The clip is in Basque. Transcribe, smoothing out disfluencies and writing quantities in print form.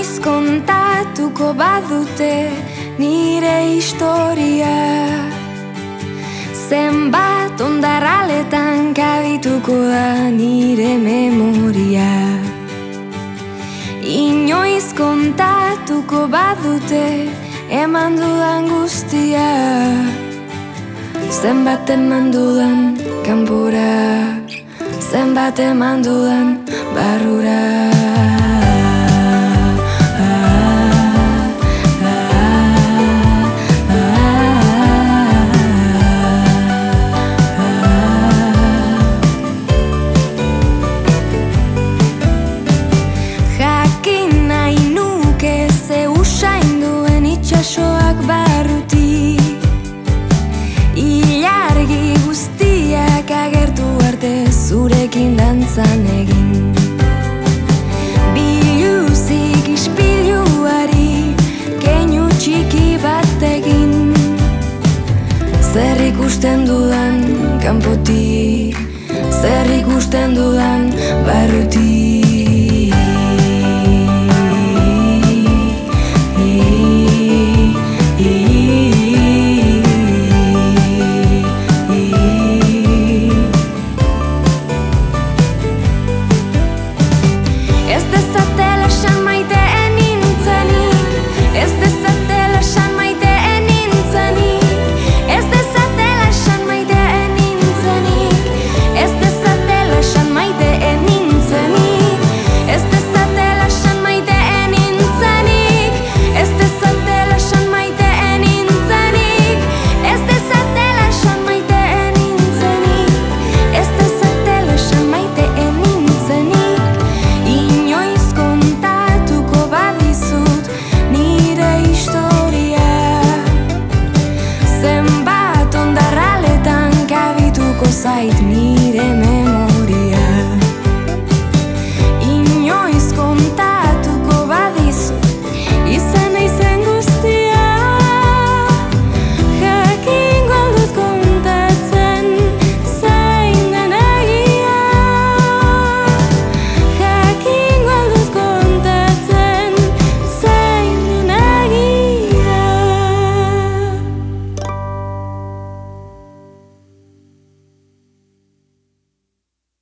Inoiz kontatuko badute nire historia, zenbat ondarraletan kabituko da nire memoria. Inoiz kontatuko badute eman dudan guztia, zenbat eman dudan kanpora, zenbat eman dudan barrura. Jakin nahi nuke ze usain duen itxasoak barruti, ilargi guztiak agertu arte zurekin dantzan egin. Biluzik ispiluari keinu txiki bat egin, zer ikusten dudan kanpotik, zer ikusten dudan barrutik.